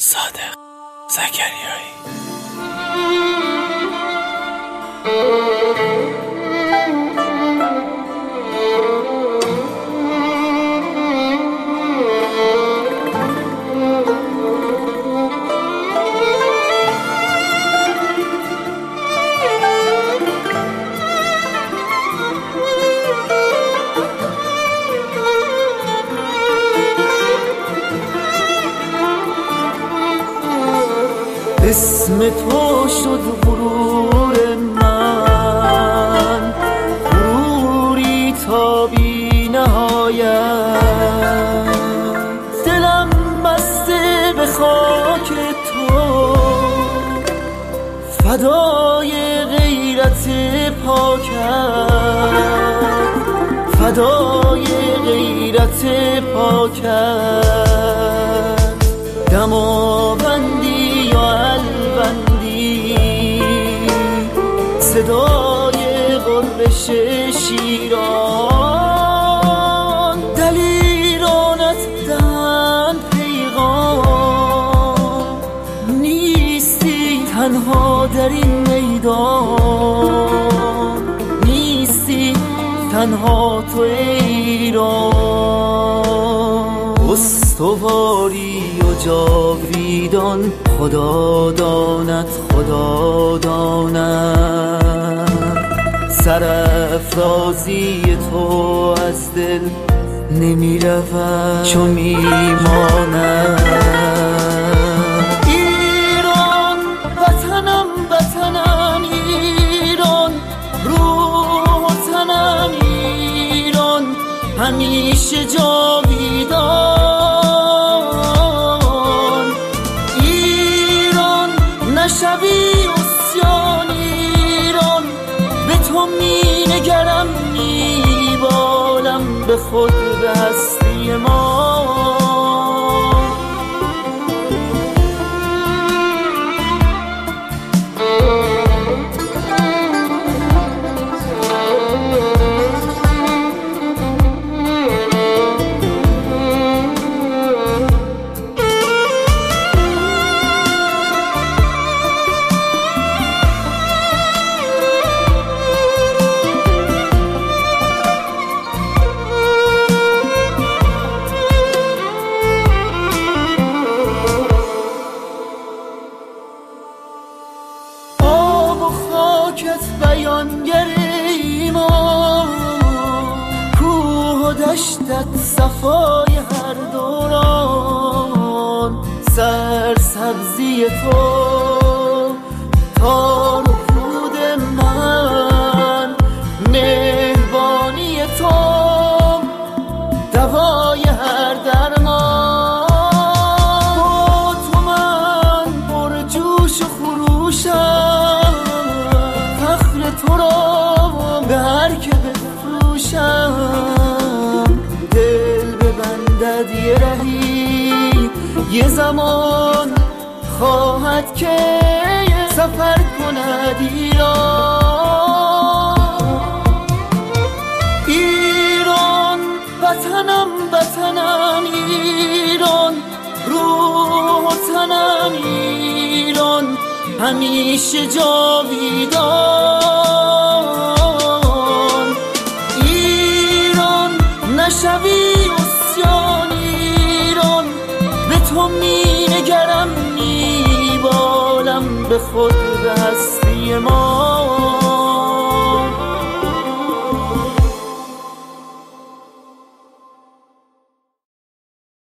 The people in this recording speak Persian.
صادق زکریایی. اسم تو شد غرور من، غروری تا بی نهایت. دلم بسته به خاک تو، فدای غیرت پاکت، فدای غیرت پاکت. دماوندی یا البندی، صدای غرش شیران، دلیرانت دهند پیغام. نیستی تنها در این میدان، نیستی تنها تو ایران. استواری و جاویدان، خدا داند خدا داند. سرافرازی تو از دل نمی رود چو می ماند. ایران وطنم وطنم ایران، روح و تنم ایران، همیشه جاویدان. ایران نشوی عصیان ایران، به تو می نگرم می بالم به خود به هستی ما. بیانگر ایمان، کوه و دشتت صفای هر دوران. سرسبزی تو تار و پود من، مهربانی تو دوای هر درمان. با تو من پر جوش و خروشم، تو را به هر که بفروشم. دل ببندد یه رهی، یه زمان خواهد که سفر کند ایران. ایران وطنم وطنم ایران، روح و تنم ایران، همیشه جاویدان. ایران نشوی عصیان ایران، به تو می نگرم می بالم به خود به هستی ما.